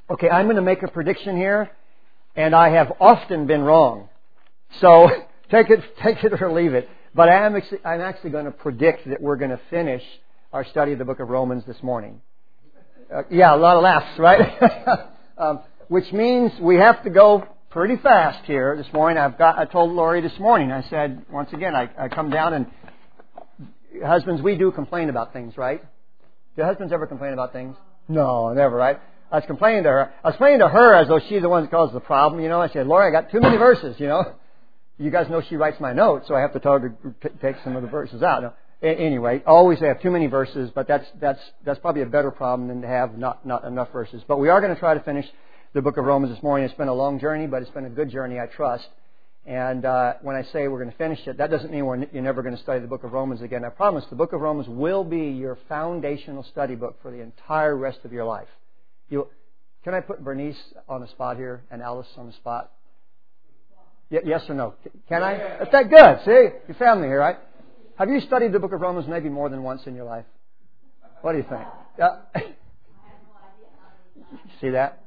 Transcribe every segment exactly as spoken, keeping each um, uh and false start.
Okay, I'm going to make a prediction here, and I have often been wrong. So take it, take it or leave it. But I am actually, I'm actually going to predict that we're going to finish our study of the book of Romans this morning. Uh, yeah, a lot of laughs, right? um, which means we have to go pretty fast here this morning. I've got. I told Lori this morning. I said once again, I, I come down and husbands, we do complain about things, right? Do husbands ever complain about things? No, never, right? I was complaining to her. I was complaining to her as though she's the one that caused the problem. You know, I said, Lori, I got too many verses. You know, you guys know she writes my notes, so I have to tell her to t- take some of the verses out. No. Anyway, always have too many verses, but that's that's that's probably a better problem than to have not not enough verses. But we are going to try to finish the book of Romans this morning. It's been a long journey, but it's been a good journey, I trust. And uh, when I say we're going to finish it, that doesn't mean we're, you're never going to study the book of Romans again. I promise the book of Romans will be your foundational study book for the entire rest of your life. You, can I put Bernice on the spot here and Alice on the spot? Y- yes or no? Can I? That's that good. See? Your family here, right? Have you studied the book of Romans maybe more than once in your life? What do you think? Uh, see that?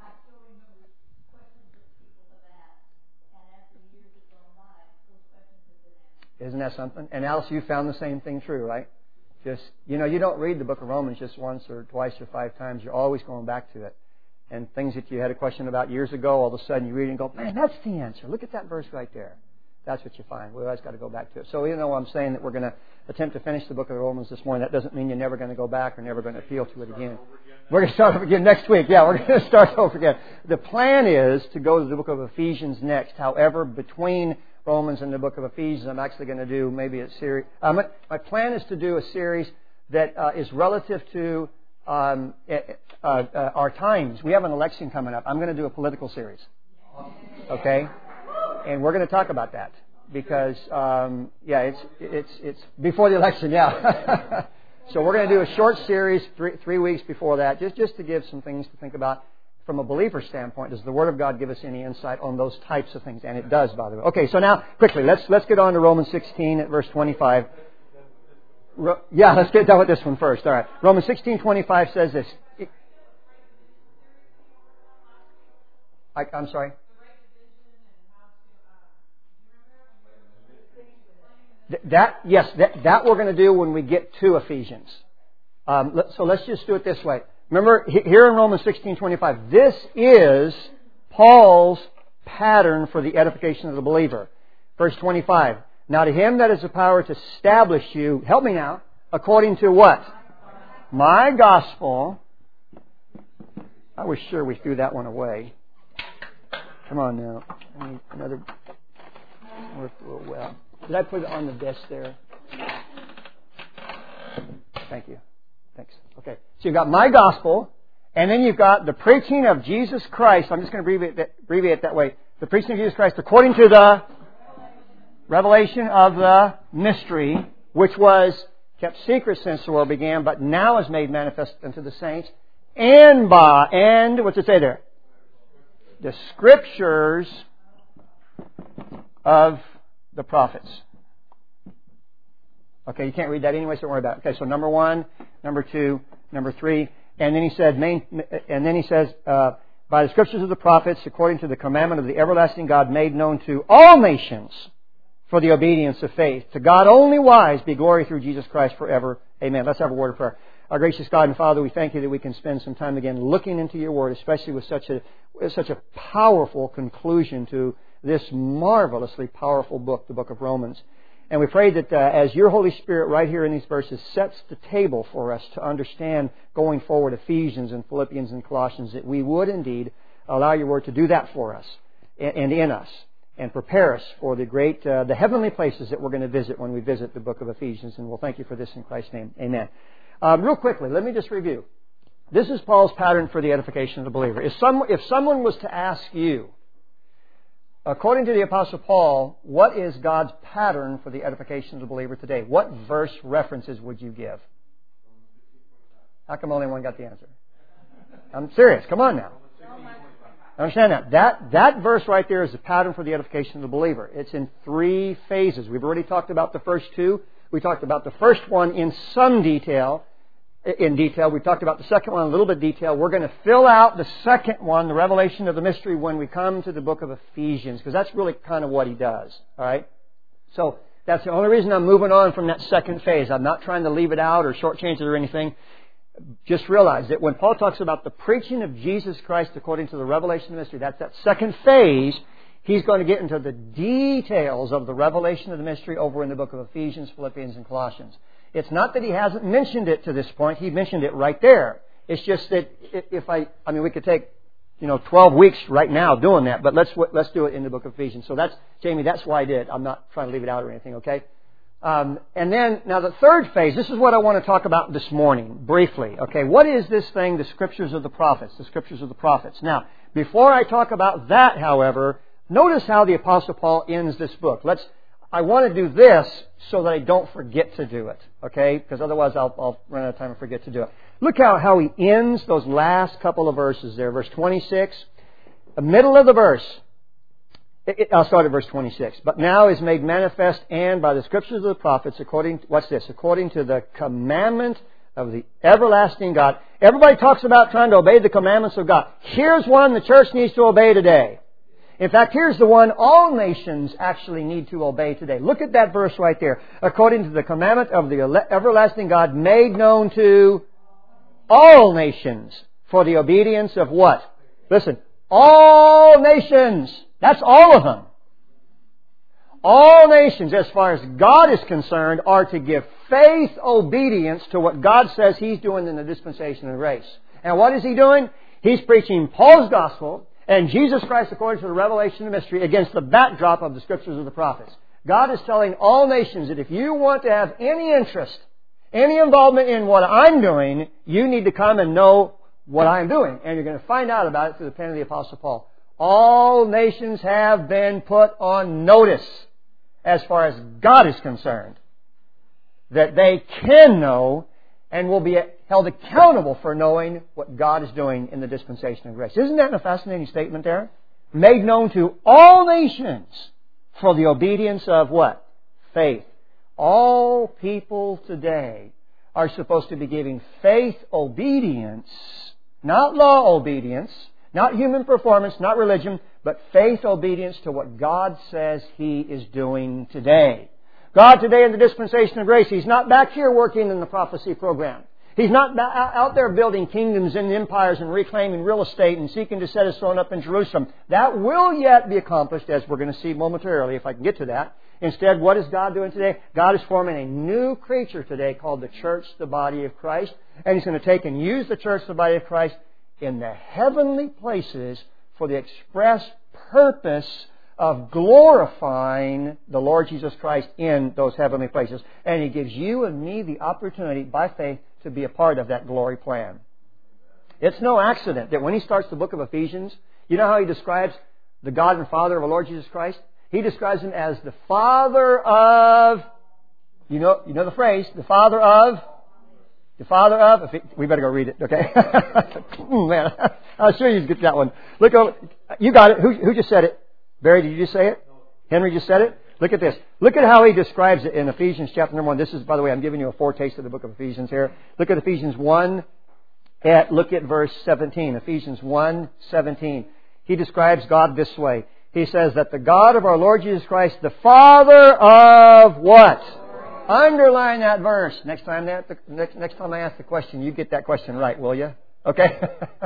Isn't that something? And Alice, you found the same thing true, right? Just, you know, you don't read the book of Romans just once or twice or five times. You're always going back to it. And things that you had a question about years ago, all of a sudden you read it and go, man, that's the answer. Look at that verse right there. That's what you find. We always got to go back to it. So even though I'm saying that we're going to attempt to finish the book of Romans this morning, that doesn't mean you're never going to go back or never going to appeal to it again. We're going to start over again next week. Yeah, we're going to start over again. The plan is to go to the book of Ephesians next. However, between Romans and the book of Ephesians, I'm actually going to do maybe a series. Um, my plan is to do a series that uh, is relative to um, uh, uh, our times. We have an election coming up. I'm going to do a political series. Okay? And we're going to talk about that because, um, yeah, it's it's it's before the election, yeah. So we're going to do a short series three, three weeks before that, just just to give some things to think about from a believer standpoint. Does the Word of God give us any insight on those types of things? And it does, by the way. Okay, so now quickly, let's let's get on to Romans sixteen at verse twenty-five. Ro- yeah, let's get done with this one first. All right, Romans sixteen twenty-five says this. I, I'm sorry. That yes, that, that we're going to do when we get to Ephesians. Um, let, so let's just do it this way. Remember, here in Romans sixteen twenty-five, this is Paul's pattern for the edification of the believer. Verse twenty-five. Now to him that has the power to establish you, help me now, according to what? My gospel. I was sure we threw that one away. Come on now. I need another. Worked a little well. Did I put it on the desk there? Thank you. Thanks. Okay. So you've got my gospel, and then you've got the preaching of Jesus Christ. I'm just going to abbreviate that, abbreviate that way. The preaching of Jesus Christ according to the revelation of the mystery, which was kept secret since the world began, but now is made manifest unto the saints. And by, and, what's it say there? The scriptures of the prophets. Okay, you can't read that anyway, so don't worry about it. Okay, so number one, number two, number three, and then he said, main, and then he says, uh, by the scriptures of the prophets, according to the commandment of the everlasting God, made known to all nations for the obedience of faith. To God only wise be glory through Jesus Christ forever. Amen. Let's have a word of prayer. Our gracious God and Father, we thank you that we can spend some time again looking into your Word, especially with such a with such a powerful conclusion to this marvelously powerful book, the book of Romans. And we pray that uh, as your Holy Spirit right here in these verses sets the table for us to understand going forward Ephesians and Philippians and Colossians, that we would indeed allow your Word to do that for us and in us and prepare us for the great, uh, the heavenly places that we're going to visit when we visit the book of Ephesians. And we'll thank you for this in Christ's name. Amen. Um, real quickly, let me just review. This is Paul's pattern for the edification of the believer. If, some, if someone was to ask you, according to the Apostle Paul, what is God's pattern for the edification of the believer today? What verse references would you give? How come only one got the answer? I'm serious. Come on now. Understand that. That that verse right there is the pattern for the edification of the believer. It's in three phases. We've already talked about the first two. We talked about the first one in some detail in detail. We talked about the second one in a little bit of detail. We're going to fill out the second one, the revelation of the mystery, when we come to the book of Ephesians, because that's really kind of what he does. All right? So that's the only reason I'm moving on from that second phase. I'm not trying to leave it out or shortchange it or anything. Just realize that when Paul talks about the preaching of Jesus Christ according to the revelation of the mystery, that's that second phase. He's going to get into the details of the revelation of the mystery over in the book of Ephesians, Philippians, and Colossians. It's not that he hasn't mentioned it to this point. He mentioned it right there. It's just that if I, I mean, we could take, you know, twelve weeks right now doing that, but let's let's do it in the book of Ephesians. So that's, Jamie, that's why I did. I'm not trying to leave it out or anything, okay? Um, and then, now the third phase, this is what I want to talk about this morning, briefly. Okay, what is this thing, the Scriptures of the Prophets? The Scriptures of the Prophets. Now, before I talk about that, however, notice how the Apostle Paul ends this book. Let's, I want to do this so that I don't forget to do it, okay? Because otherwise I'll, I'll run out of time and forget to do it. Look how, how he ends those last couple of verses there. Verse twenty-six, the middle of the verse. It, it, I'll start at verse twenty-six. But now is made manifest and by the Scriptures of the prophets according to, what's this? According to the commandment of the everlasting God. Everybody talks about trying to obey the commandments of God. Here's one the church needs to obey today. In fact, here's the one all nations actually need to obey today. Look at that verse right there. According to the commandment of the everlasting God made known to all nations for the obedience of what? Listen, all nations. That's all of them. All nations, as far as God is concerned, are to give faith obedience to what God says He's doing in the dispensation of grace. And what is He doing? He's preaching Paul's gospel and Jesus Christ according to the revelation of the mystery against the backdrop of the Scriptures of the prophets. God is telling all nations that if you want to have any interest, any involvement in what I'm doing, you need to come and know what I'm doing. And you're going to find out about it through the pen of the Apostle Paul. All nations have been put on notice as far as God is concerned, that they can know and will be held accountable for knowing what God is doing in the dispensation of grace. Isn't that a fascinating statement there? Made known to all nations for the obedience of what? Faith. All people today are supposed to be giving faith obedience, not law obedience, not human performance, not religion, but faith obedience to what God says He is doing today. God today in the dispensation of grace, He's not back here working in the prophecy program. He's not out there building kingdoms and empires and reclaiming real estate and seeking to set His throne up in Jerusalem. That will yet be accomplished, as we're going to see momentarily, if I can get to that. Instead, what is God doing today? God is forming a new creature today called the church, the body of Christ. And He's going to take and use the church, the body of Christ, in the heavenly places for the express purpose of glorifying the Lord Jesus Christ in those heavenly places. And He gives you and me the opportunity, by faith, to be a part of that glory plan. It's no accident that when he starts the book of Ephesians, you know how he describes the God and Father of our Lord Jesus Christ? He describes Him as the Father of, you know, you know the phrase, the Father of, the Father of, we better go read it, okay? Man, I'll show you get that one. Look over, you got it. Who, who just said it? Barry, did you just say it? Henry just said it? Look at this. Look at how he describes it in Ephesians chapter number one. This is, by the way, I'm giving you a foretaste of the book of Ephesians here. Look at Ephesians one. At, look at verse seventeen. Ephesians one seventeen. He describes God this way. He says that the God of our Lord Jesus Christ, the Father of what? Underline that verse. Next time, that, next, next time I ask the question, you get that question right, will you? Okay?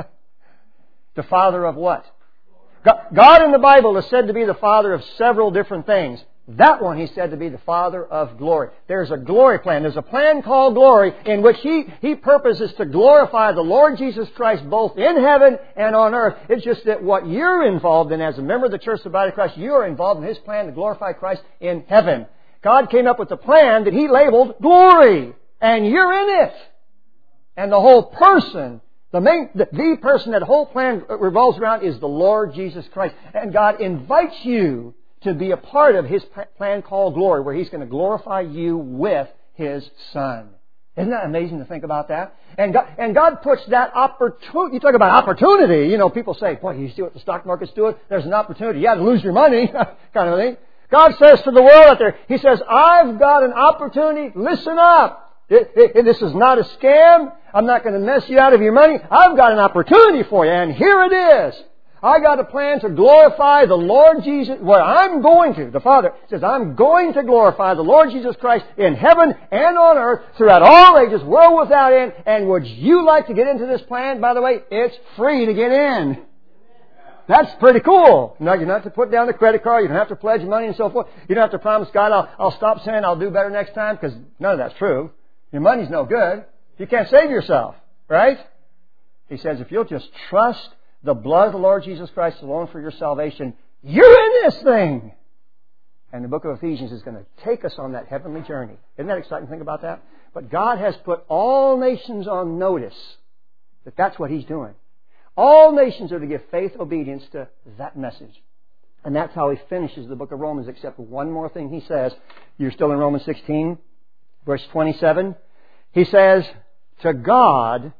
The Father of what? God in the Bible is said to be the Father of several different things. That one He's said to be the Father of glory. There's a glory plan. There's a plan called glory in which He, he purposes to glorify the Lord Jesus Christ both in heaven and on earth. It's just that what you're involved in as a member of the church, the body of Christ, you are involved in His plan to glorify Christ in heaven. God came up with a plan that He labeled glory. And you're in it. And the whole person, the main, the, the person that the whole plan revolves around is the Lord Jesus Christ. And God invites you to be a part of His plan called glory, where He's going to glorify you with His Son. Isn't that amazing to think about that? And God, and God puts that opportunity. You talk about opportunity. You know, people say, boy, you see what the stock market's doing? There's an opportunity. You have to lose your money, kind of thing. God says to the world out there, He says, I've got an opportunity. Listen up. It, it, this is not a scam. I'm not going to mess you out of your money. I've got an opportunity for you, and here it is. I got a plan to glorify the Lord Jesus. Well, I'm going to. The Father says, I'm going to glorify the Lord Jesus Christ in heaven and on earth throughout all ages, world without end. And would you like to get into this plan? By the way, it's free to get in. That's pretty cool. No, you don't have to put down the credit card. You don't have to pledge money and so forth. You don't have to promise God, I'll, I'll stop sinning. I'll do better next time, because none of that's true. Your money's no good. You can't save yourself, right? He says, if you'll just trust the blood of the Lord Jesus Christ alone for your salvation, you're in this thing. And the book of Ephesians is going to take us on that heavenly journey. Isn't that exciting thing about that? But God has put all nations on notice that that's what He's doing. All nations are to give faith, obedience to that message. And that's how He finishes the book of Romans, except one more thing He says. You're still in Romans sixteen, verse twenty-seven. He says, to God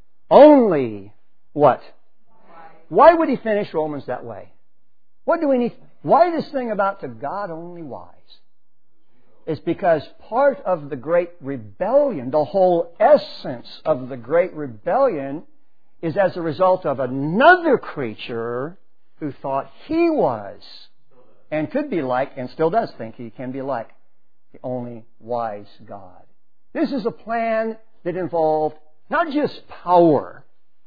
only what? Why would He finish Romans that way? What do we need? Why this thing about to God only wise? It's because part of the great rebellion, the whole essence of the great rebellion, is as a result of another creature who thought he was and could be like, and still does think he can be like, the only wise God. This is a plan that involved not just power,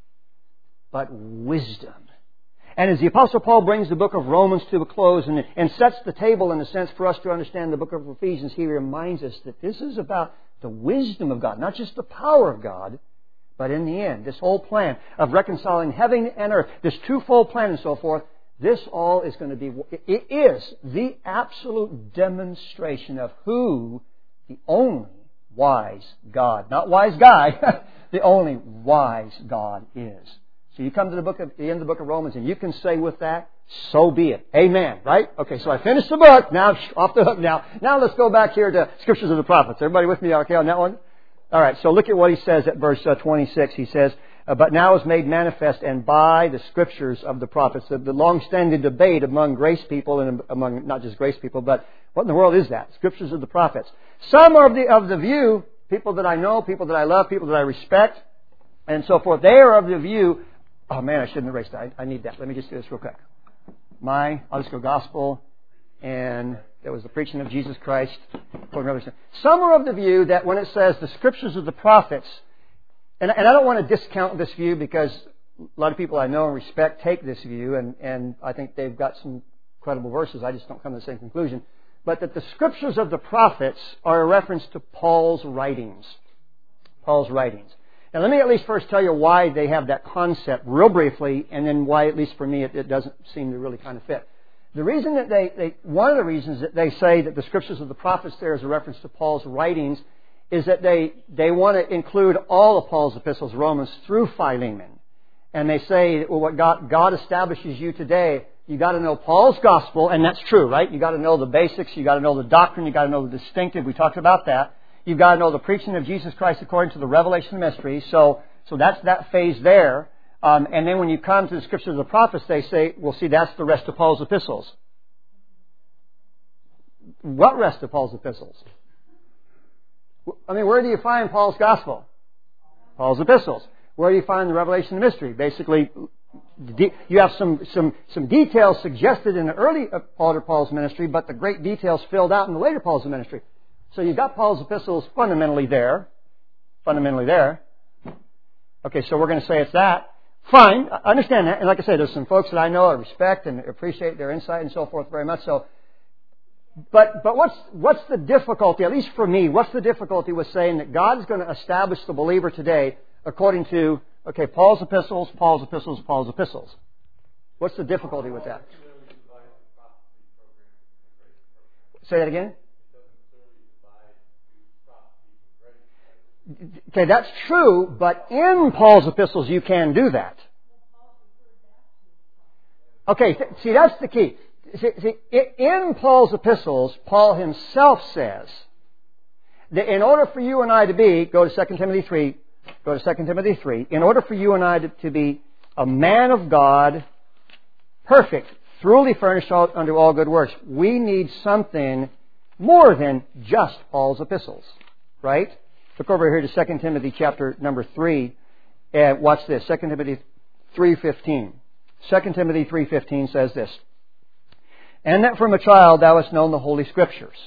but wisdom. And as the Apostle Paul brings the book of Romans to a close and, and sets the table in a sense for us to understand the book of Ephesians, he reminds us that this is about the wisdom of God, not just the power of God, but in the end, this whole plan of reconciling heaven and earth, this twofold plan and so forth, this all is going to be, it is the absolute demonstration of who the only wise God, not wise guy, the only wise God is. So you come to the book of, the end of the book of Romans, and you can say with that, so be it. Amen. Right? Okay, so I finished the book. Now, off the hook now. Now let's go back here to Scriptures of the Prophets. Everybody with me okay on that one? All right, so look at what he says at verse uh, twenty-six. He says, uh, but now is made manifest, and by the Scriptures of the Prophets, the, the long-standing debate among grace people, and among not just grace people, but what in the world is that? Scriptures of the Prophets. Some are of the, of the view, people that I know, people that I love, people that I respect, and so forth, they are of the view, oh man, I shouldn't erase that. I, I need that. Let me just do this real quick. My, I'll just go gospel, and there was the preaching of Jesus Christ. Some are of the view that when it says the Scriptures of the Prophets, and, and I don't want to discount this view because a lot of people I know and respect take this view, and, and I think they've got some credible verses. I just don't come to the same conclusion. But that the Scriptures of the Prophets are a reference to Paul's writings. Paul's writings. Now let me at least first tell you why they have that concept real briefly, and then why, at least for me, it, it doesn't seem to really kind of fit. The reason that they, they, one of the reasons that they say that the Scriptures of the Prophets there is a reference to Paul's writings is that they, they want to include all of Paul's epistles, Romans, through Philemon. And they say, well, what God, God establishes you today, you got to know Paul's gospel, and that's true, right? You got to know the basics, you got to know the doctrine, you got to know the distinctive. We talked about that. You've got to know the preaching of Jesus Christ according to the revelation mystery. So, so that's that phase there. Um, and then when you come to the Scriptures of the Prophets, they say, well, see, that's the rest of Paul's epistles. What rest of Paul's epistles? I mean, where do you find Paul's gospel? Paul's epistles. Where do you find the revelation of the mystery? Basically, you have some, some, some details suggested in the early part of Paul's ministry, but the great details filled out in the later Paul's ministry. So you've got Paul's epistles fundamentally there. Fundamentally there. Okay, so we're going to say it's that. Fine, I understand that. And like I said, there's some folks that I know, I respect and appreciate their insight and so forth very much so. But but what's what's the difficulty, at least for me, what's the difficulty with saying that God is going to establish the believer today according to, okay, Paul's epistles, Paul's epistles, Paul's epistles? What's the difficulty with that? Say that again? Okay, that's true, but in Paul's epistles you can do that. Okay, th- see, that's the key. See, see, in Paul's epistles, Paul himself says that in order for you and I to be, go to Second Timothy three, go to Second Timothy three, in order for you and I to, to be a man of God, perfect, thoroughly furnished unto all good works, we need something more than just Paul's epistles, right? Look over here to Second Timothy chapter number three. And watch this. Second Timothy three fifteen. Second Timothy three fifteen says this. And that from a child thou hast known the Holy Scriptures.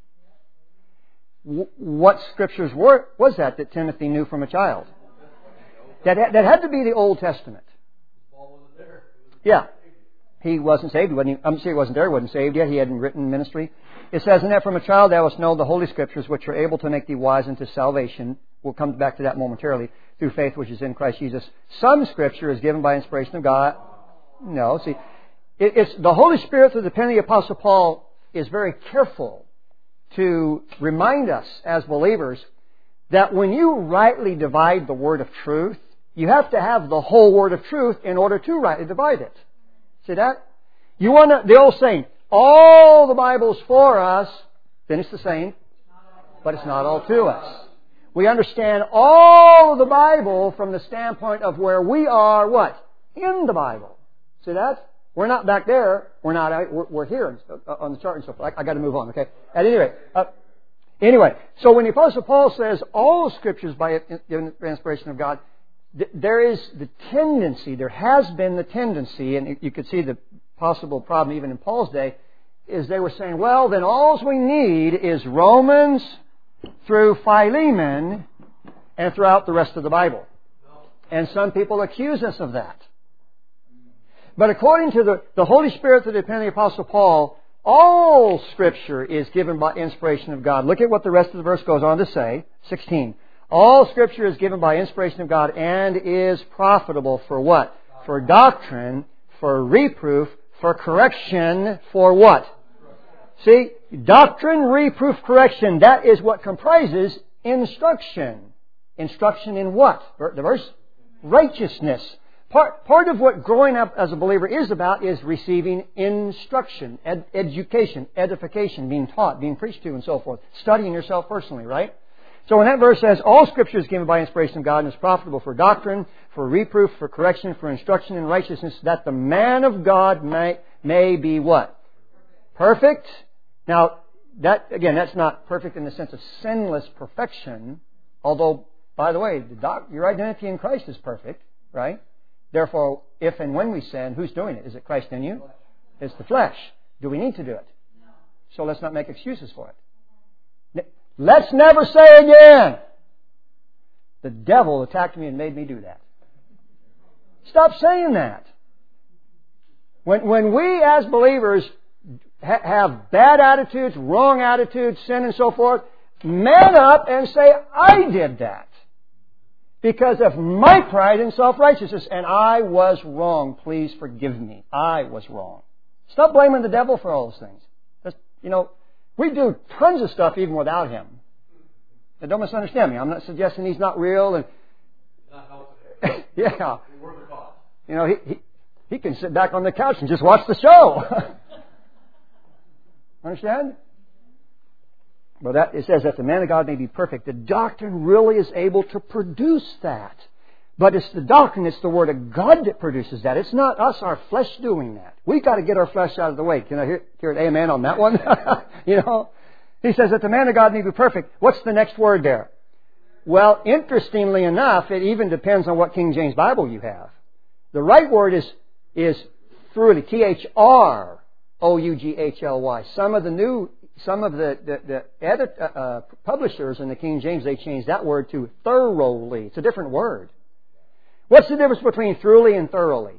W- what Scriptures were, was that that Timothy knew from a child? That, that had to be the Old Testament. Yeah. He wasn't saved. He wasn't, I'm sorry, he wasn't there. He wasn't saved yet. He hadn't written ministry. It says, and that from a child thou hast known the Holy Scriptures, which are able to make thee wise unto salvation. We'll come back to that momentarily. Through faith which is in Christ Jesus. Some Scripture is given by inspiration of God. No, see, it, it's the Holy Spirit through the pen of the Apostle Paul is very careful to remind us as believers that when you rightly divide the word of truth, you have to have the whole word of truth in order to rightly divide it. See that? You want to, the old saying, all the Bible's for us, finish the saying, but it's not all to us. We understand all of the Bible from the standpoint of where we are, what? In the Bible. See that? We're not back there. We're not. We're, we're here on the chart and so forth. I, I got to move on. Okay. At any rate, uh, anyway. So when the Apostle Paul says all Scriptures by inspiration of God, th- there is the tendency. There has been the tendency, and you could see the possible problem even in Paul's day, is they were saying, well, then all we need is Romans through Philemon and throughout the rest of the Bible. And some people accuse us of that. But according to the, the Holy Spirit through the pen of the Apostle Paul, all Scripture is given by inspiration of God. Look at what the rest of the verse goes on to say. sixteen. All Scripture is given by inspiration of God and is profitable for what? For doctrine, for reproof, for correction, for what? See, doctrine, reproof, correction, that is what comprises instruction. Instruction in what? The verse? Righteousness. Part, part of what growing up as a believer is about is receiving instruction, ed, education, edification, being taught, being preached to, and so forth. Studying yourself personally, right? So when that verse says, all Scripture is given by inspiration of God and is profitable for doctrine, for reproof, for correction, for instruction in righteousness, that the man of God may, may be what? Perfect. Now, that again, that's not perfect in the sense of sinless perfection, although, by the way, the doc, your identity in Christ is perfect, right? Therefore, if and when we sin, who's doing it? Is it Christ in you? It's the flesh. Do we need to do it? So let's not make excuses for it. Let's never say again, the devil attacked me and made me do that. Stop saying that. When, when we as believers ha- have bad attitudes, wrong attitudes, sin and so forth, man up and say, I did that. Because of my pride and self-righteousness. And I was wrong. Please forgive me. I was wrong. Stop blaming the devil for all those things. Just, you know, we do tons of stuff even without him. Now, don't misunderstand me. I'm not suggesting he's not real. And yeah. You know, he, he, he can sit back on the couch and just watch the show. Understand? Well, that, it says that the man of God may be perfect. The doctrine really is able to produce that. But it's the doctrine, it's the Word of God that produces that. It's not us, our flesh, doing that. We've got to get our flesh out of the way. Can I hear, hear an amen on that one? You know? He says that the man of God may be perfect. What's the next word there? Well, interestingly enough, it even depends on what King James Bible you have. The right word is, is thoroughly, T H R O U G H L Y. Some of the new Some of the, the, the edit, uh, uh, publishers in the King James, they changed that word to thoroughly. It's a different word. What's the difference between thoroughly and thoroughly?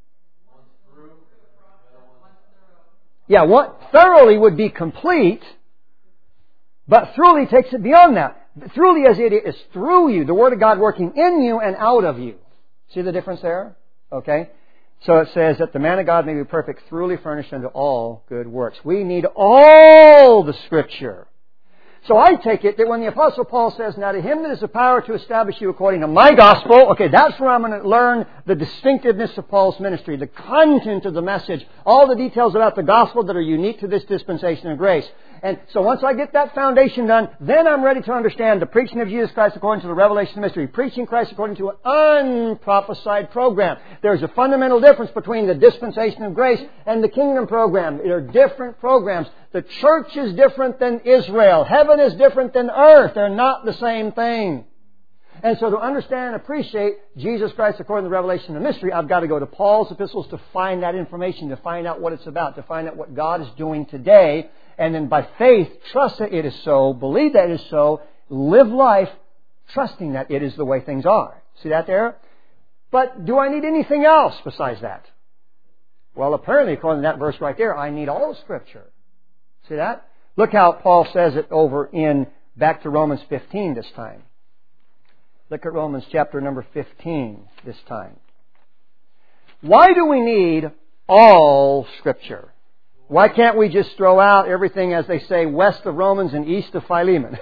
Yeah, what thoroughly would be complete, but thoroughly takes it beyond that. Thoroughly as it is through you, the Word of God working in you and out of you. See the difference there? Okay. So it says that the man of God may be perfect, thoroughly furnished unto all good works. We need all the Scripture. So I take it that when the Apostle Paul says, now to him that is the power to establish you according to my gospel, okay, that's where I'm going to learn the distinctiveness of Paul's ministry, the content of the message, all the details about the gospel that are unique to this dispensation of grace. And so once I get that foundation done, then I'm ready to understand the preaching of Jesus Christ according to the revelation of mystery. Preaching Christ according to an unprophesied program. There's a fundamental difference between the dispensation of grace and the kingdom program. They're different programs. The church is different than Israel. Heaven is different than earth. They're not the same thing. And so to understand and appreciate Jesus Christ according to the revelation of mystery, I've got to go to Paul's epistles to find that information, to find out what it's about, to find out what God is doing today. And then by faith, trust that it is so, believe that it is so, live life trusting that it is the way things are. See that there? But do I need anything else besides that? Well, apparently, according to that verse right there, I need all of Scripture. See that? Look how Paul says it over in, back to Romans fifteen this time. Look at Romans chapter number fifteen this time. Why do we need all Scripture? Why can't we just throw out everything, as they say, west of Romans and east of Philemon?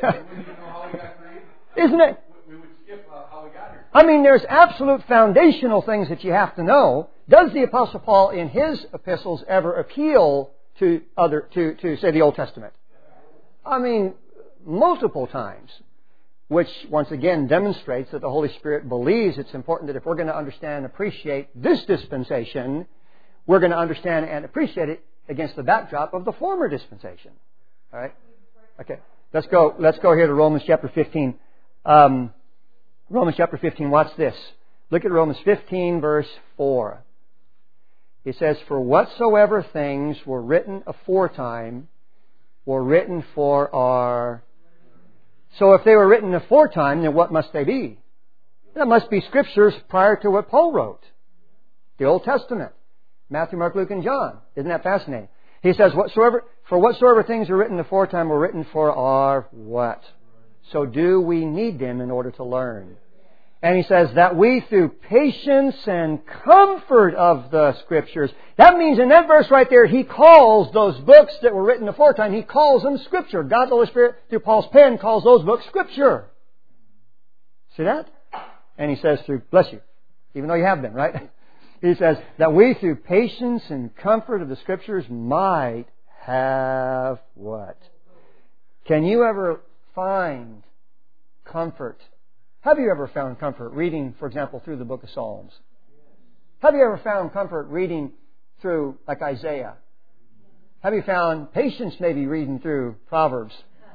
Isn't it? We would skip uh, how we got here. I mean, there's absolute foundational things that you have to know. Does the Apostle Paul in his epistles ever appeal to other, to, to say the Old Testament? I mean, multiple times. Which, once again, demonstrates that the Holy Spirit believes it's important that if we're going to understand and appreciate this dispensation, we're going to understand and appreciate it against the backdrop of the former dispensation. All right? Okay. Let's go, let's go here to Romans chapter fifteen. Um, Romans chapter fifteen, watch this. Look at Romans fifteen, verse four. It says, "For whatsoever things were written aforetime were written for our..." So if they were written aforetime, then what must they be? That must be Scriptures prior to what Paul wrote. The Old Testament. Matthew, Mark, Luke, and John. Isn't that fascinating? He says, "Whatsoever for whatsoever things are written aforetime were written for our" what? So do we need them in order to learn? And he says that we, through patience and comfort of the Scriptures. That means in that verse right there, he calls those books that were written aforetime, he calls them Scripture. God the Holy Spirit, through Paul's pen, calls those books Scripture. See that? And he says through, bless you, even though you have been, right? He says that we, through patience and comfort of the Scriptures, might have what? Can you ever find comfort? Have you ever found comfort reading, for example, through the book of Psalms? Have you ever found comfort reading through, like Isaiah? Have you found patience maybe reading through Proverbs?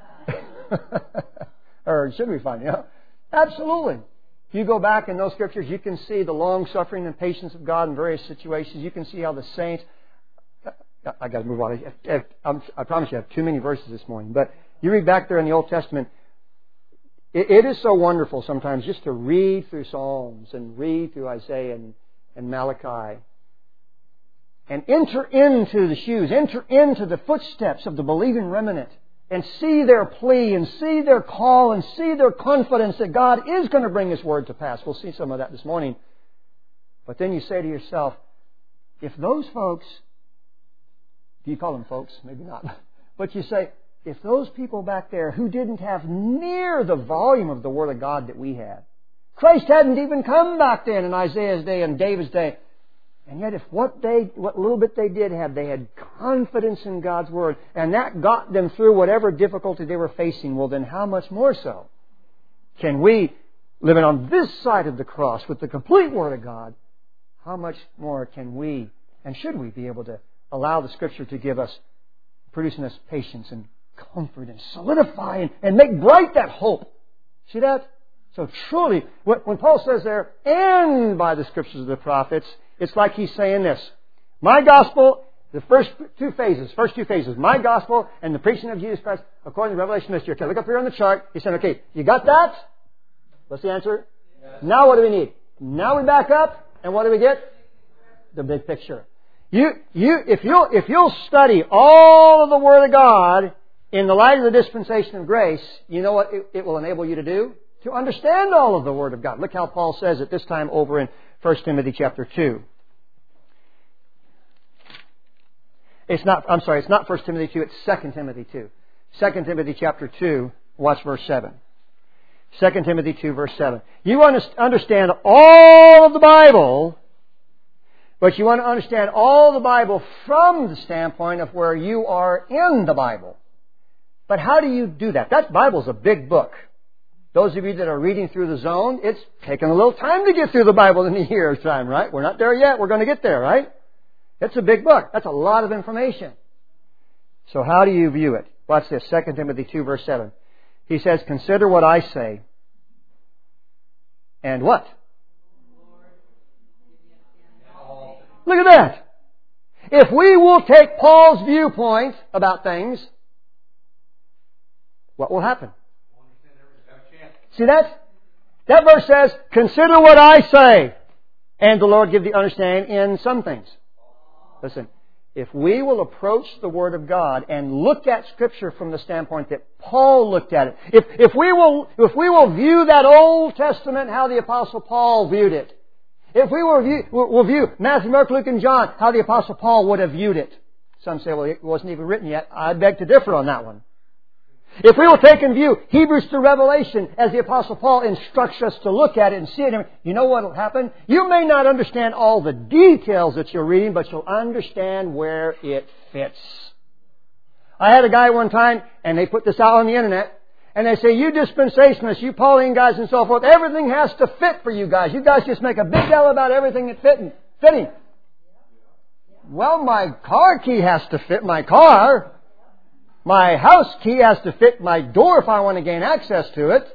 Or should we find, you know? Absolutely. You go back in those Scriptures, you can see the long-suffering and patience of God in various situations. You can see how the saints... I got to move on. I promise you I have too many verses this morning. But you read back there in the Old Testament, it is so wonderful sometimes just to read through Psalms and read through Isaiah and, and Malachi and enter into the shoes, enter into the footsteps of the believing remnant and see their plea and see their call and see their confidence that God is going to bring His Word to pass. We'll see some of that this morning. But then you say to yourself, if those folks, do you call them folks? Maybe not. But you say, if those people back there who didn't have near the volume of the Word of God that we had, Christ hadn't even come back then in Isaiah's day and David's day, and yet if what they, what little bit they did have, they had confidence in God's Word, and that got them through whatever difficulty they were facing, well then how much more so can we, living on this side of the cross with the complete Word of God, how much more can we and should we be able to allow the Scripture to give us, producing us patience and comfort and solidify and, and make bright that hope. See that? So truly, when Paul says there, and by the Scriptures of the prophets, it's like he's saying this. My gospel, the first two phases, first two phases, my gospel and the preaching of Jesus Christ according to Revelation mystery. Okay, look up here on the chart. He's saying, okay, you got that? What's the answer? Yes. Now what do we need? Now we back up, and what do we get? The big picture. You, you, if you'll, if you'll study all of the Word of God in the light of the dispensation of grace, you know what it, it will enable you to do? To understand all of the Word of God. Look how Paul says it this time over in First Timothy chapter two. It's not, I'm sorry, it's not First Timothy two, it's Second Timothy two. Second Timothy chapter two, watch verse seven. Second Timothy two, verse seven. You want to understand all of the Bible, but you want to understand all the Bible from the standpoint of where you are in the Bible. But how do you do that? That Bible's a big book. Those of you that are reading through the zone, it's taken a little time to get through the Bible in a year's time, right? We're not there yet. We're going to get there, right? It's a big book. That's a lot of information. So how do you view it? Watch this. Second Timothy two, verse seven. He says, consider what I say. And what? Look at that. If we will take Paul's viewpoint about things, what will happen? See that? That verse says, consider what I say, and the Lord give the understanding in some things. Listen, if we will approach the Word of God and look at Scripture from the standpoint that Paul looked at it, if, if we will, if we will view that Old Testament how the Apostle Paul viewed it, if we will view, will view Matthew, Mark, Luke, and John how the Apostle Paul would have viewed it. Some say, well, it wasn't even written yet. I beg to differ on that one. If we will take in view Hebrews to Revelation as the Apostle Paul instructs us to look at it and see it, you know what will happen? You may not understand all the details that you're reading, but you'll understand where it fits. I had a guy one time, and they put this out on the internet, and they say, you dispensationalists, you Pauline guys and so forth, everything has to fit for you guys. You guys just make a big deal about everything that's fitting. fitting. Well, my car key has to fit my car. My house key has to fit my door if I want to gain access to it.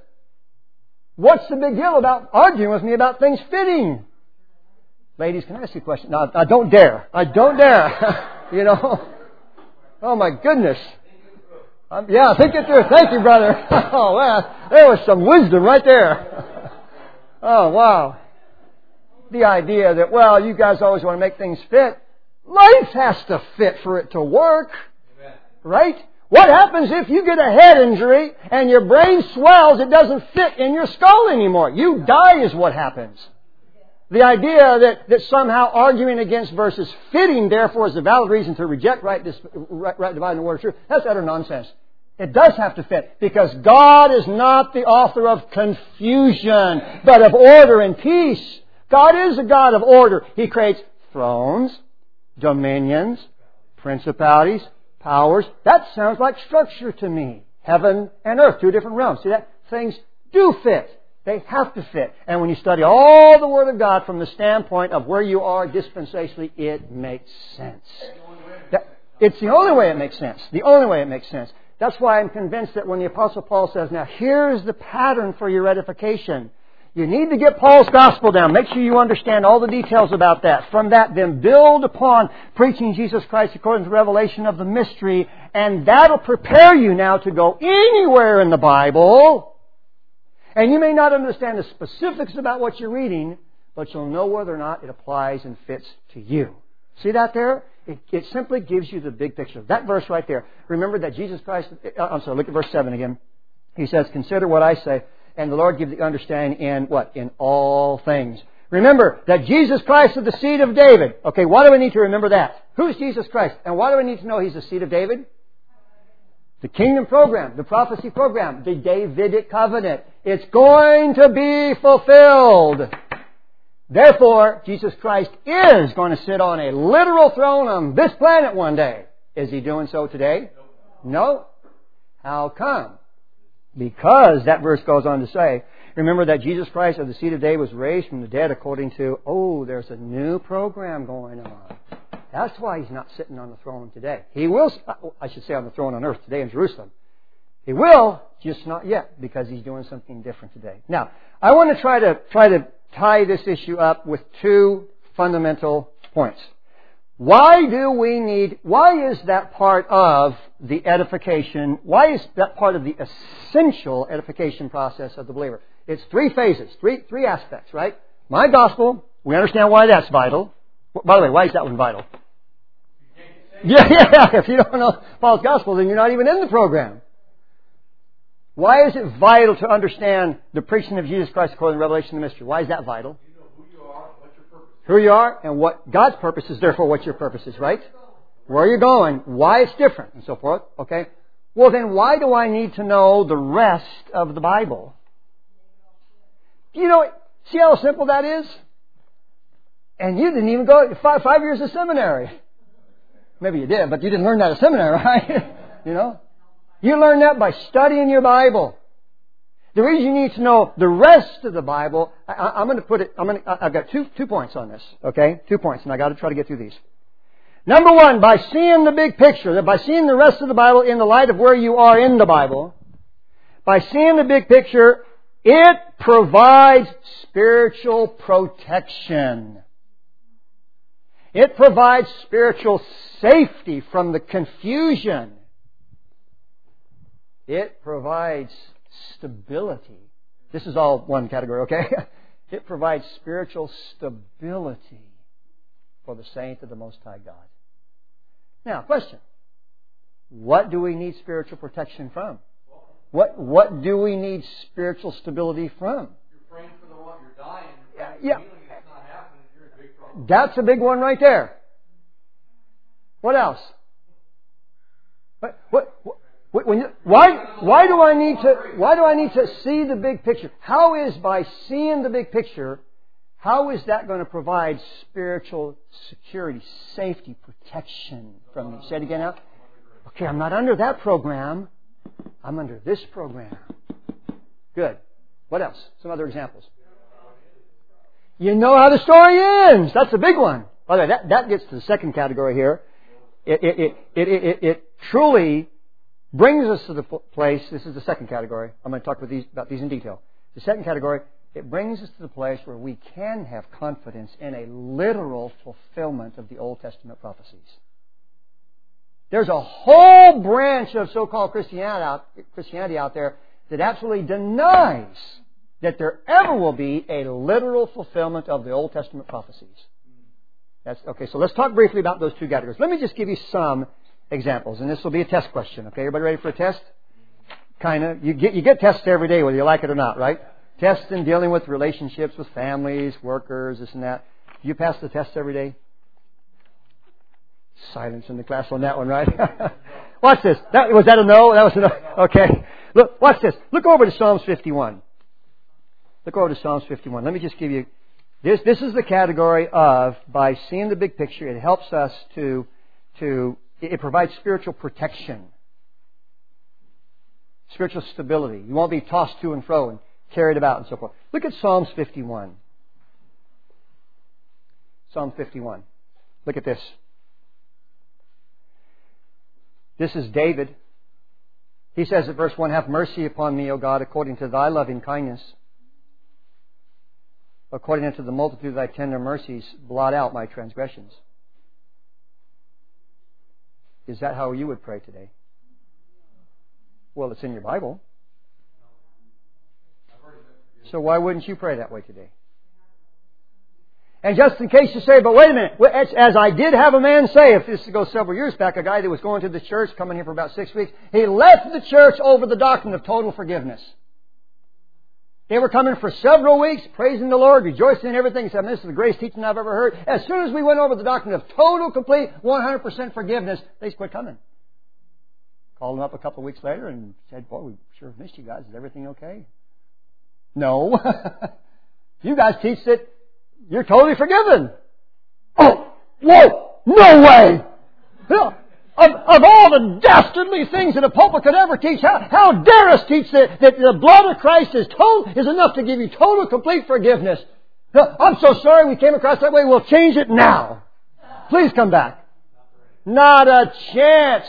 What's the big deal about arguing with me about things fitting? Ladies, can I ask you a question? No, I don't dare. I don't dare. You know? Oh my goodness. Um, yeah, think it through. Thank you, brother. Oh, wow. There was some wisdom right there. Oh, wow. The idea that, well, you guys always want to make things fit. Life has to fit for it to work. Right? What happens if you get a head injury and your brain swells, it doesn't fit in your skull anymore? You die is what happens. The idea that, that somehow arguing against verses fitting, therefore, is a valid reason to reject right, this, right, right dividing the word of truth, that's utter nonsense. It does have to fit, because God is not the author of confusion, but of order and peace. God is a God of order. He creates thrones, dominions, principalities, powers. That sounds like structure to me. Heaven and earth, two different realms. See that? Things do fit. They have to fit. And when you study all the Word of God from the standpoint of where you are dispensationally, it makes sense. That, it's the only way it makes sense. The only way it makes sense. That's why I'm convinced that when the Apostle Paul says, now here's the pattern for your edification. You need to get Paul's gospel down. Make sure you understand all the details about that. From that, then build upon preaching Jesus Christ according to the revelation of the mystery. And that'll prepare you now to go anywhere in the Bible. And you may not understand the specifics about what you're reading, but you'll know whether or not it applies and fits to you. See that there? It, it simply gives you the big picture. That verse right there. Remember that Jesus Christ... I'm sorry, look at verse seven again. He says, consider what I say, and the Lord give the understanding in what? In all things. Remember that Jesus Christ is the seed of David. Okay, why do we need to remember that? Who's Jesus Christ? And why do we need to know He's the seed of David? The kingdom program, the prophecy program, the Davidic covenant. It's going to be fulfilled. Therefore, Jesus Christ is going to sit on a literal throne on this planet one day. Is He doing so today? No. How come? Because that verse goes on to say, remember that Jesus Christ of the seed of David was raised from the dead according to, oh, there's a new program going on. That's why He's not sitting on the throne today. He will, I should say on the throne on earth today in Jerusalem. He will, just not yet, because He's doing something different today. Now, I want to try to try to tie this issue up with two fundamental points. Why do we need, why is that part of the edification, why is that part of the essential edification process of the believer? It's three phases, three three aspects, right? My gospel, we understand why that's vital. By the way, why is that one vital? Yeah, yeah, if you don't know Paul's gospel, then you're not even in the program. Why is it vital to understand the preaching of Jesus Christ according to Revelation and the mystery? Why is that vital? You know who you are, what's your purpose. Who you are and what God's purpose is, therefore what your purpose is, right? Where you're going, why it's different, and so forth, okay? Well then, why do I need to know the rest of the Bible? Do you know, see how simple that is? And you didn't even go five, five years of seminary. Maybe you did, but you didn't learn that at seminary, right? You know? You learn that by studying your Bible. The reason you need to know the rest of the Bible, I, I, I'm going to put it, I'm going to, I've got two, two points on this, okay? Two points, and I've got to try to get through these. Number one, by seeing the big picture, that by seeing the rest of the Bible in the light of where you are in the Bible, by seeing the big picture, it provides spiritual protection. It provides spiritual safety from the confusion. It provides stability. This is all one category, okay? It provides spiritual stability for the saint of the Most High God. Now, question. What do we need spiritual protection from? What what do we need spiritual stability from? You're praying for the one, you're dying, you're praying Yeah. for healing, it's not happening, you're in big trouble. That's a big one right there. What else? What, what, what, when you, why, why do I need to, why do I need to see the big picture? How is, by seeing the big picture, how is that going to provide spiritual security, safety, protection from me? Say it again now. Okay, I'm not under that program. I'm under this program. Good. What else? Some other examples. You know how the story ends. That's a big one. By the way, that, that gets to the second category here. It, it, it, it, it, it truly brings us to the place, this is the second category. I'm going to talk about these, about these in detail. The second category, it brings us to the place where we can have confidence in a literal fulfillment of the Old Testament prophecies. There's a whole branch of so-called Christianity out, Christianity out there that absolutely denies that there ever will be a literal fulfillment of the Old Testament prophecies. That's okay. So let's talk briefly about those two categories. Let me just give you some examples, and this will be a test question. Okay, everybody ready for a test? Kind of. You get you get tests every day, whether you like it or not, right? Tests in dealing with relationships with families, workers, this and that. Do you pass the tests every day? Silence in the class on that one, right? Watch this. That, was that a no? That was a no. Okay. Look, watch this. Look over to Psalms fifty-one. Look over to Psalms fifty-one. Let me just give you this. This is the category of, by seeing the big picture, it helps us to to it provides spiritual protection, spiritual stability. You won't be tossed to and fro and carried about and so forth. Look at Psalms fifty-one. Psalm fifty-one. Look at this. This is David. He says at verse one, "Have mercy upon me, O God, according to thy loving kindness. According unto the multitude of thy tender mercies, blot out my transgressions." Is that how you would pray today? Well, it's in your Bible. So why wouldn't you pray that way today? And just in case you say, but wait a minute, as I did have a man say, if this goes several years back, a guy that was going to the church, coming here for about six weeks, he left the church over the doctrine of total forgiveness. They were coming for several weeks, praising the Lord, rejoicing in everything. He said, "This is the greatest teaching I've ever heard." As soon as we went over the doctrine of total, complete, one hundred percent forgiveness, they just quit coming. Called them up a couple of weeks later and said, "Boy, we sure have missed you guys. Is everything okay?" No. You guys teach that you're totally forgiven. Oh, whoa, no way! Of, of all the dastardly things that a pulpit could ever teach, how, how dare us teach that, that the blood of Christ is total, is enough to give you total, complete forgiveness? I'm so sorry we came across that way. We'll change it now. Please come back. Not a chance.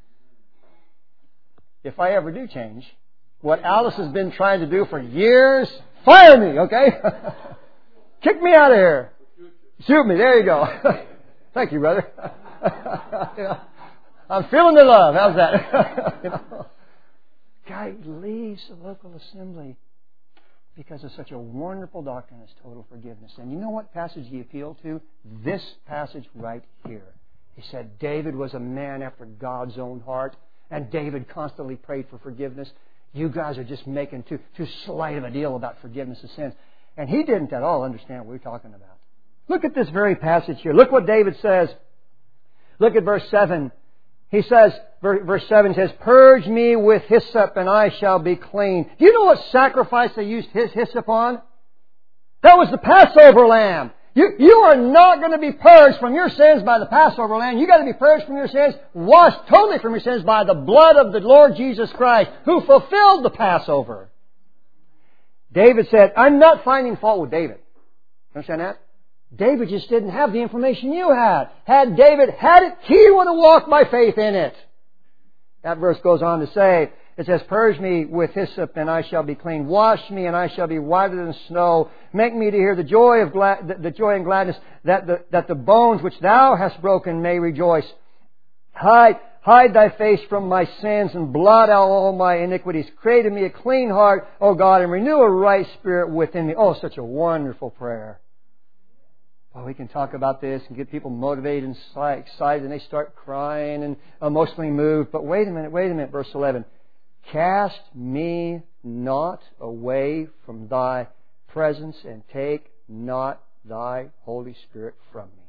If I ever do change, what Alice has been trying to do for years, fire me, okay? Kick me out of here. Shoot me. There you go. Thank you, brother. You know, I'm feeling the love. How's that? You know, guy leaves the local assembly because of such a wonderful doctrine as total forgiveness. And you know what passage he appealed to? This passage right here. He said, David was a man after God's own heart, and David constantly prayed for forgiveness. You guys are just making too, too slight of a deal about forgiveness of sins. And he didn't at all understand what we were talking about. Look at this very passage here. Look what David says. Look at verse seven. He says, verse seven says, "Purge me with hyssop and I shall be clean." Do you know what sacrifice they used hyssop on? That was the Passover lamb. You, you are not going to be purged from your sins by the Passover lamb. You've got to be purged from your sins, washed totally from your sins by the blood of the Lord Jesus Christ, who fulfilled the Passover. David said, I'm not finding fault with David. Understand that? David just didn't have the information you had. Had David had it, he would have walked by faith in it. That verse goes on to say, it says, purge me with hyssop and I shall be clean. Wash me and I shall be whiter than snow. Make me to hear the joy of glad, the, the joy and gladness that the, that the bones which thou hast broken may rejoice. Hide, hide thy face from my sins and blot out all my iniquities. Create in me a clean heart, O God, and renew a right spirit within me. Oh, such a wonderful prayer. Oh, we can talk about this and get people motivated and excited and they start crying and emotionally moved. But wait a minute, wait a minute, verse eleven. Cast me not away from thy presence and take not thy Holy Spirit from me.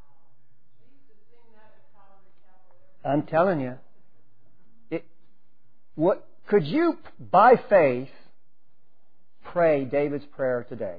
I'm telling you. It, what, could you, by faith, pray David's prayer today?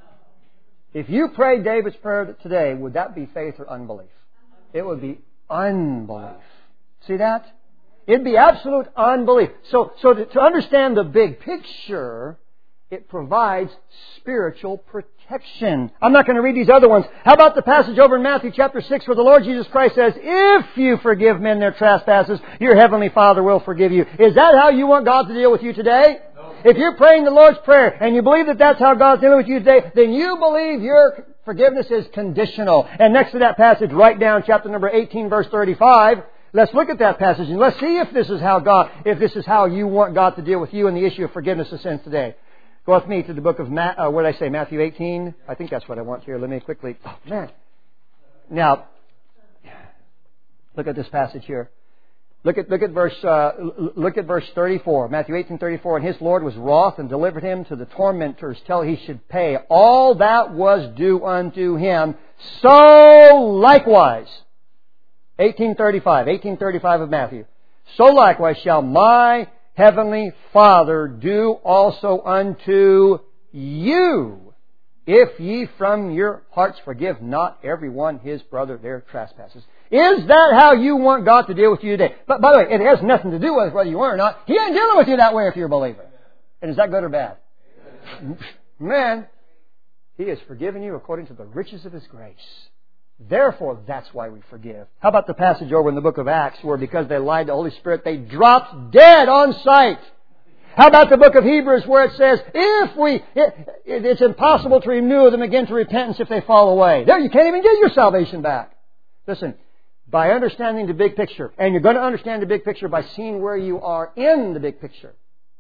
If you prayed David's prayer today, would that be faith or unbelief? It would be unbelief. See that? It'd be absolute unbelief. So, so to, to understand the big picture, it provides spiritual protection. I'm not going to read these other ones. How about the passage over in Matthew chapter six where the Lord Jesus Christ says, if you forgive men their trespasses, your heavenly Father will forgive you. Is that how you want God to deal with you today? No. If you're praying the Lord's Prayer and you believe that that's how God's dealing with you today, then you believe your forgiveness is conditional. And next to that passage, write down chapter number eighteen, verse thirty-five. Let's look at that passage and let's see if this is how God, if this is how you want God to deal with you in the issue of forgiveness of sins today. Go with me to the book of Ma- uh, what did I say? Matthew eighteen. I think that's what I want here. Let me quickly. Oh man! Now, look at this passage here. Look at look at verse uh, look at verse thirty-four. Matthew eighteen thirty-four. And his Lord was wroth and delivered him to the tormentors till he should pay all that was due unto him. So likewise. eighteen thirty-five, eighteen thirty-five of Matthew. So likewise shall my heavenly Father do also unto you, if ye from your hearts forgive not every one his brother their trespasses. Is that how you want God to deal with you today? But by the way, it has nothing to do with whether you are or not. He ain't dealing with you that way if you're a believer. And is that good or bad? Man, He has forgiven you according to the riches of His grace. Therefore, that's why we forgive. How about the passage over in the book of Acts where because they lied to the Holy Spirit, they dropped dead on sight? How about the book of Hebrews where it says, if we, it, it, it's impossible to renew them again to repentance if they fall away. There, you can't even get your salvation back. Listen, by understanding the big picture, and you're going to understand the big picture by seeing where you are in the big picture.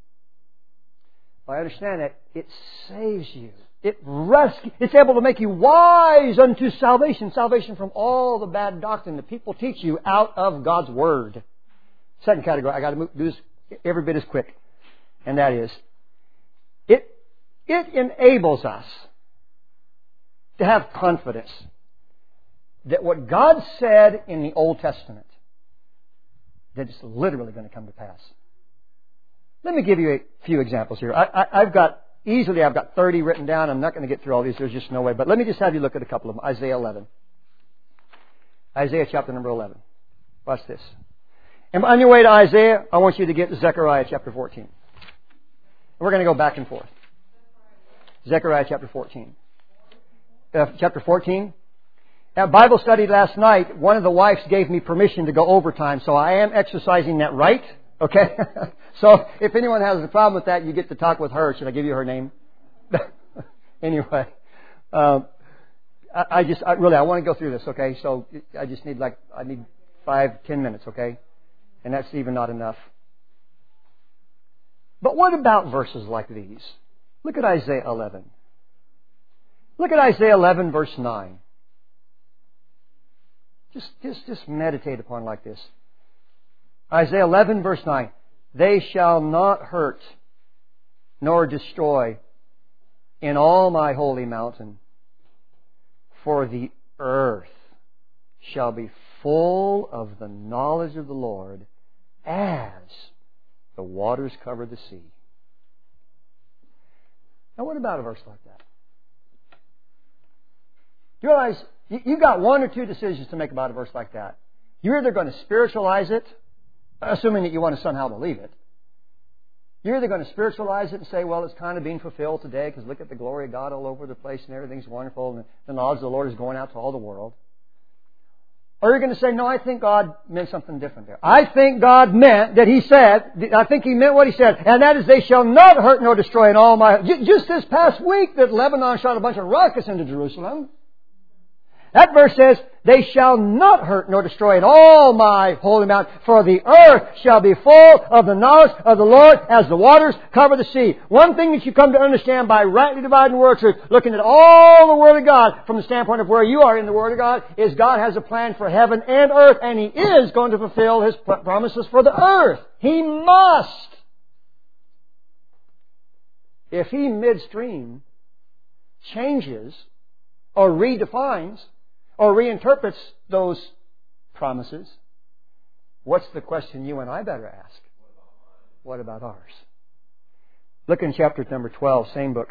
By understanding that, it saves you. It rescues, it's able to make you wise unto salvation. Salvation from all the bad doctrine that people teach you out of God's Word. Second category, I got to move, do this every bit as quick. And that is, it, it enables us to have confidence that what God said in the Old Testament, that it's literally going to come to pass. Let me give you a few examples here. I, I, I've got Easily, I've got thirty written down. I'm not going to get through all these. There's just no way. But let me just have you look at a couple of them. Isaiah eleven. Isaiah chapter number eleven. Watch this. And on your way to Isaiah, I want you to get to Zechariah chapter fourteen. And we're going to go back and forth. Zechariah chapter fourteen. Uh, chapter fourteen. At Bible study last night, one of the wives gave me permission to go overtime, so I am exercising that right. Okay? So, if anyone has a problem with that, you get to talk with her. Should I give you her name? Anyway. Um, I, I just, I, really, I want to go through this, okay? So, I just need like, I need five, ten minutes, okay? And that's even not enough. But what about verses like these? Look at Isaiah eleven. Look at Isaiah eleven, verse nine. Just, just, just meditate upon like this. Isaiah eleven, verse nine. They shall not hurt nor destroy in all my holy mountain, for the earth shall be full of the knowledge of the Lord as the waters cover the sea. Now what about a verse like that? you realize you've got one or two decisions to make about a verse like that. You're either going to spiritualize it, assuming that you want to somehow believe it. You're either going to spiritualize it and say, well, it's kind of being fulfilled today because look at the glory of God all over the place and everything's wonderful and the knowledge of the Lord is going out to all the world. Or you're going to say, no, I think God meant something different there. I think God meant that He said, I think He meant what He said, and that is they shall not hurt nor destroy in all my... Just this past week that Lebanon shot a bunch of rockets into Jerusalem. That verse says, they shall not hurt nor destroy in all my holy mountain, for the earth shall be full of the knowledge of the Lord as the waters cover the sea. One thing that you come to understand by rightly dividing the Word of truth, looking at all the Word of God from the standpoint of where you are in the Word of God, is God has a plan for heaven and earth, and He is going to fulfill His promises for the earth. He must. If He midstream changes or redefines or reinterprets those promises, what's the question you and I better ask? What about ours? Look in chapter number twelve, same book.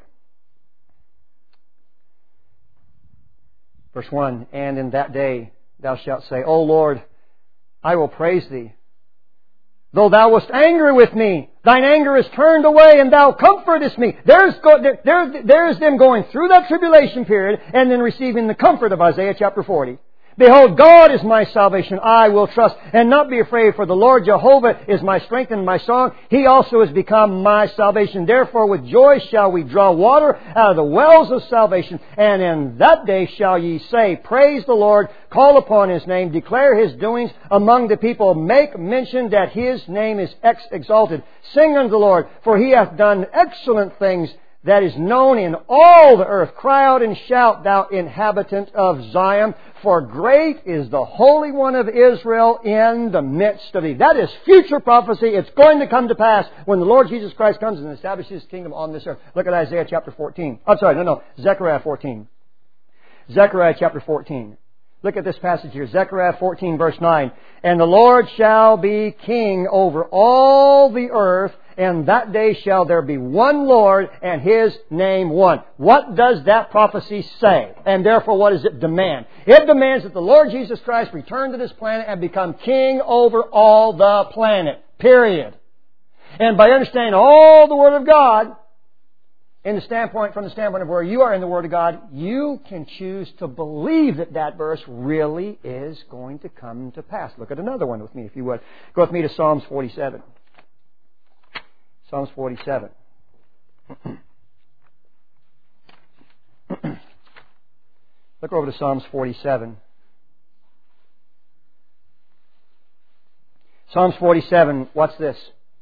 Verse one, and in that day thou shalt say, O Lord, I will praise Thee. Though Thou wast angry with me, Thine anger is turned away, and Thou comfortest me. There's, go, there, there, there's them going through that tribulation period and then receiving the comfort of Isaiah chapter forty. Behold, God is my salvation. I will trust and not be afraid, for the Lord Jehovah is my strength and my song. He also has become my salvation. Therefore, with joy shall we draw water out of the wells of salvation. And in that day shall ye say, Praise the Lord, call upon His name, declare His doings among the people, make mention that His name is ex- exalted. Sing unto the Lord, for He hath done excellent things that is known in all the earth. Cry out and shout, thou inhabitant of Zion, for great is the Holy One of Israel in the midst of thee. That is future prophecy. It's going to come to pass when the Lord Jesus Christ comes and establishes His kingdom on this earth. Look at Isaiah chapter fourteen. I'm sorry, no, no, Zechariah fourteen. Zechariah chapter fourteen. Look at this passage here. Zechariah fourteen verse nine. And the Lord shall be king over all the earth, and that day shall there be one Lord, and His name one. What does that prophecy say? And therefore, what does it demand? It demands that the Lord Jesus Christ return to this planet and become king over all the planet. Period. And by understanding all the Word of God, in the standpoint, from the standpoint of where you are in the Word of God, you can choose to believe that that verse really is going to come to pass. Look at another one with me, if you would. Go with me to Psalms forty-seven. Psalms forty-seven. Look over to Psalms forty-seven. Psalms forty-seven, what's this?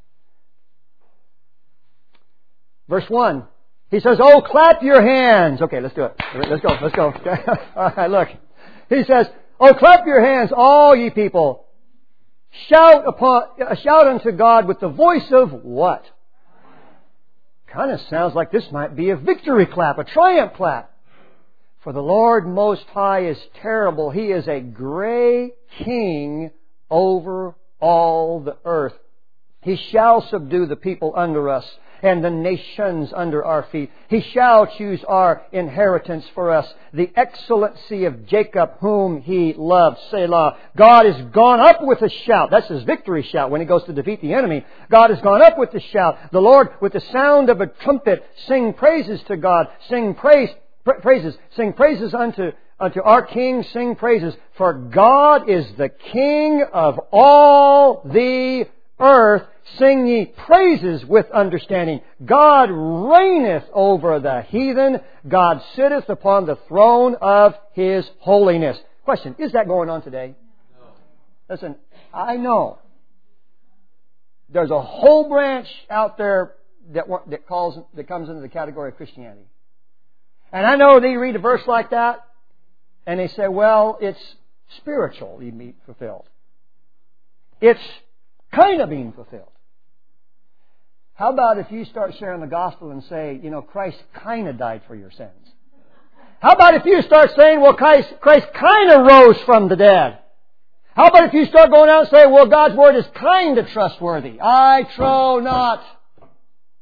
Verse one. He says, oh, clap your hands. Okay, let's do it. Let's go, let's go. All right, look. He says, oh, clap your hands, all ye people. Shout upon, uh, shout unto God with the voice of what? Kind of sounds like this might be a victory clap, a triumph clap. For the Lord Most High is terrible. He is a great king over all the earth. He shall subdue the people under us, and the nations under our feet. He shall choose our inheritance for us, the excellency of Jacob whom He loved. Selah. God has gone up with a shout. That's His victory shout when He goes to defeat the enemy. God has gone up with a shout. The Lord with the sound of a trumpet. Sing praises to God. Sing praise, pra- praises. Sing praises unto Unto our King. Sing praises. For God is the King of all the earth. Sing ye praises with understanding. God reigneth over the heathen. God sitteth upon the throne of His holiness. Question, is that going on today? No. Listen, I know there's a whole branch out there that that calls that comes into the category of Christianity. And I know they read a verse like that and they say, well, it's spiritual being fulfilled. It's kind of being fulfilled. How about if you start sharing the gospel and say, you know, Christ kind of died for your sins? How about if you start saying, well, Christ, Christ kind of rose from the dead? How about if you start going out and say, well, God's Word is kind of trustworthy? I trow not.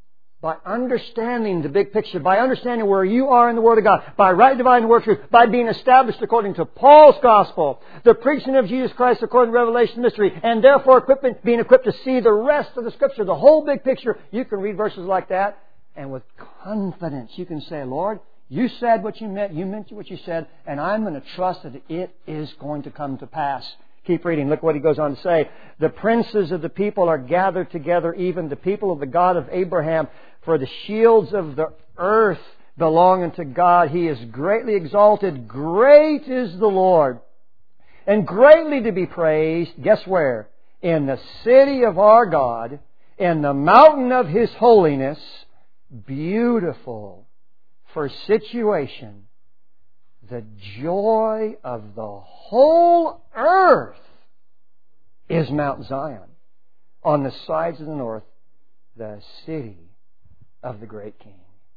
by understanding the big picture, by understanding where you are in the Word of God, by right dividing the Word of truth, by being established according to Paul's gospel, the preaching of Jesus Christ according to Revelation mystery, and therefore equipping, being equipped to see the rest of the Scripture, the whole big picture. You can read verses like that, and with confidence you can say, Lord, you said what you meant, you meant what you said, and I'm going to trust that it is going to come to pass. Keep reading. Look what he goes on to say. The princes of the people are gathered together, even the people of the God of Abraham, for the shields of the earth belong unto God. He is greatly exalted. Great is the Lord, and greatly to be praised. Guess where? In the city of our God, in the mountain of His holiness, beautiful for situation. The joy of the whole earth is Mount Zion. On the sides of the north, the city of the great King.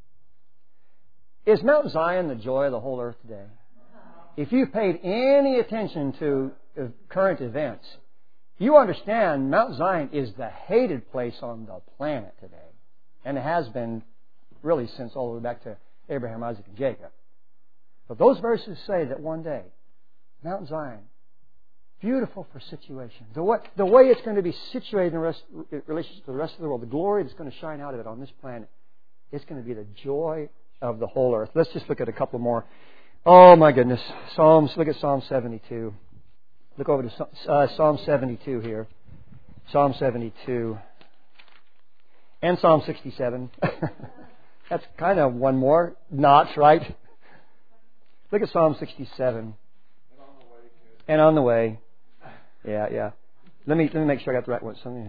Is Mount Zion the joy of the whole earth today? If you've paid any attention to current events, you understand Mount Zion is the hated place on the planet today. And it has been really since all the way back to Abraham, Isaac, and Jacob. But those verses say that one day, Mount Zion, beautiful for situation. The way, the way it's going to be situated in, rest, in relation to the rest of the world, the glory that's going to shine out of it on this planet, it's going to be the joy of the whole earth. Let's just look at a couple more. Oh my goodness. Psalms, look at Psalm seventy-two. Look over to uh, Psalm seventy-two here. Psalm seventy-two. And Psalm sixty-seven. That's kind of one more notch, right? Look at Psalm sixty-seven. And on the way. And on the way. Yeah, yeah. Let me let me make sure I got the right one. Something.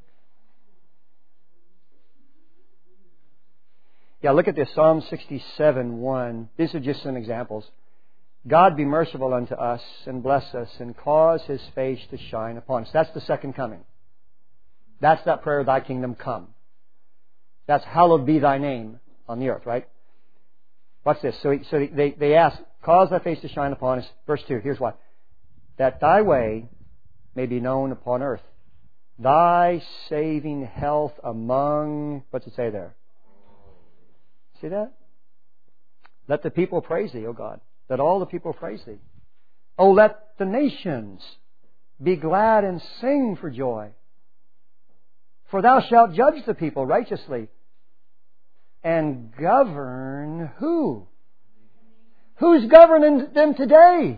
Yeah, look at this. Psalm sixty-seven, one. These are just some examples. God be merciful unto us and bless us and cause His face to shine upon us. That's the second coming. That's that prayer, Thy kingdom come. That's hallowed be Thy name on the earth, right? Watch this. So, he, so they, they ask, cause Thy face to shine upon us. Verse two, here's what. That Thy way may be known upon earth. Thy saving health among, what's it say there? See that? Let the people praise Thee, O God. Let all the people praise Thee. Oh, let the nations be glad and sing for joy. For Thou shalt judge the people righteously and govern who? Who's governing them today?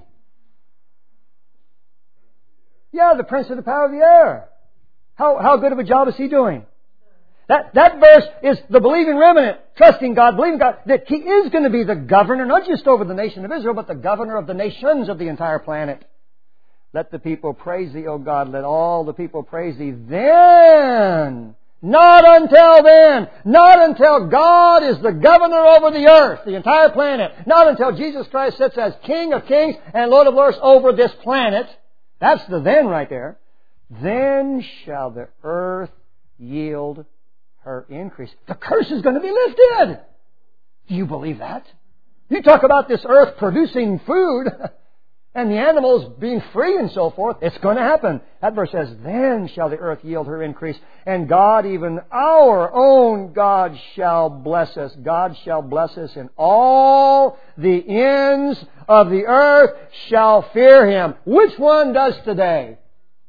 Yeah, the prince of the power of the air. How, how good of a job is he doing? That, that verse is the believing remnant, trusting God, believing God, that He is going to be the governor, not just over the nation of Israel, but the governor of the nations of the entire planet. Let the people praise Thee, O God. Let all the people praise Thee. Then, not until then, not until God is the governor over the earth, the entire planet, not until Jesus Christ sits as King of kings and Lord of lords over this planet. That's the then right there. Then shall the earth yield her increase. The curse is going to be lifted. Do you believe that? You talk about this earth producing food and the animals being free and so forth. It's going to happen. That verse says, then shall the earth yield her increase, and God, even our own God, shall bless us. God shall bless us, and all the ends of the earth shall fear Him. Which one does today?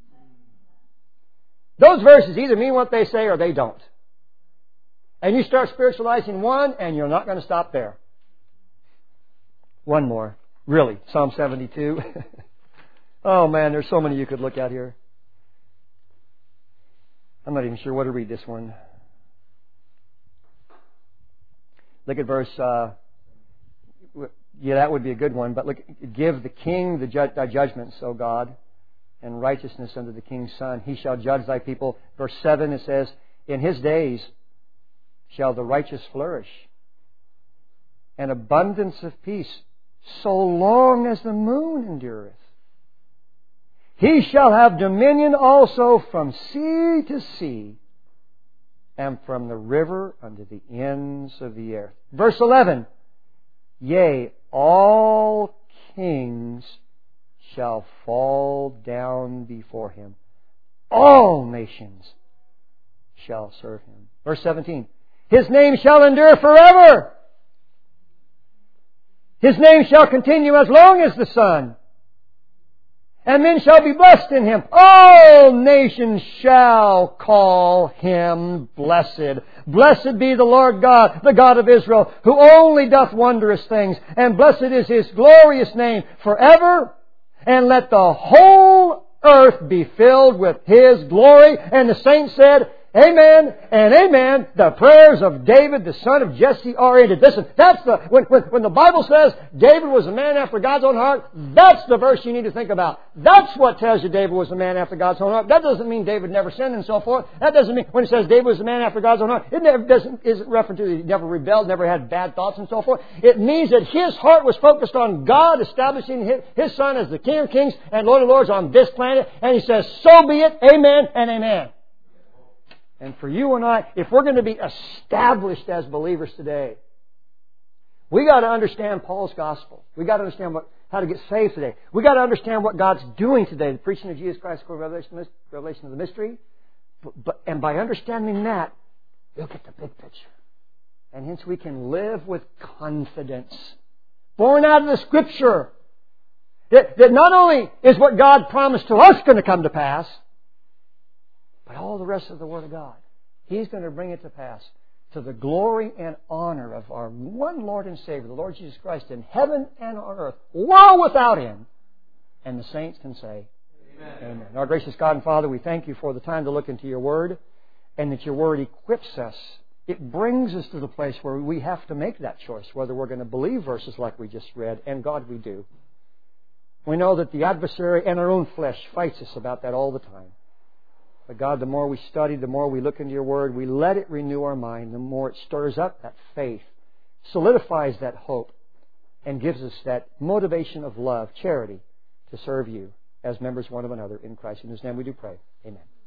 Those verses either mean what they say or they don't. And you start spiritualizing one, and you're not going to stop there. One more. Really, Psalm seventy-two. Oh man, there's so many you could look at here. I'm not even sure what to read this one. Look at verse, uh, yeah, that would be a good one, but look, give the king the ju- thy judgments, O God, and righteousness unto the king's son. He shall judge thy people. Verse seven, it says, in his days shall the righteous flourish, and abundance of peace, so long as the moon endureth. He shall have dominion also from sea to sea, and from the river unto the ends of the earth. Verse eleven, yea, all kings shall fall down before Him. All nations shall serve Him. Verse seventeen, His name shall endure forever. His name shall continue as long as the sun. And men shall be blessed in Him. All nations shall call Him blessed. Blessed be the Lord God, the God of Israel, who only doth wondrous things. And blessed is His glorious name forever. And let the whole earth be filled with His glory. And the saints said, Amen and amen. The prayers of David, the son of Jesse, are ended. Listen, that's the when, when, when the Bible says David was a man after God's own heart, that's the verse you need to think about. That's what tells you David was a man after God's own heart. That doesn't mean David never sinned and so forth. That doesn't mean when it says David was a man after God's own heart, it never doesn't isn't referring to he never rebelled, never had bad thoughts and so forth. It means that his heart was focused on God establishing his, his son as the King of Kings and Lord of Lords on this planet. And he says, so be it, amen and amen. And for you and I, if we're going to be established as believers today, we got to understand Paul's gospel. We got to understand what, how to get saved today. We got to understand what God's doing today, the preaching of Jesus Christ, revelation, revelation of the mystery. But, but, and by understanding that, we'll get the big picture. And hence we can live with confidence. Born out of the Scripture. That, that not only is what God promised to us going to come to pass, but all the rest of the Word of God. He's going to bring it to pass to the glory and honor of our one Lord and Savior, the Lord Jesus Christ, in heaven and on earth, world without Him. And the saints can say, Amen. Amen. Our gracious God and Father, we thank You for the time to look into Your Word, and that Your Word equips us. It brings us to the place where we have to make that choice, whether we're going to believe verses like we just read, and God, we do. We know that the adversary and our own flesh fights us about that all the time. But God, the more we study, the more we look into Your Word, we let it renew our mind, the more it stirs up that faith, solidifies that hope, and gives us that motivation of love, charity, to serve You as members one of another in Christ. In His name we do pray. Amen.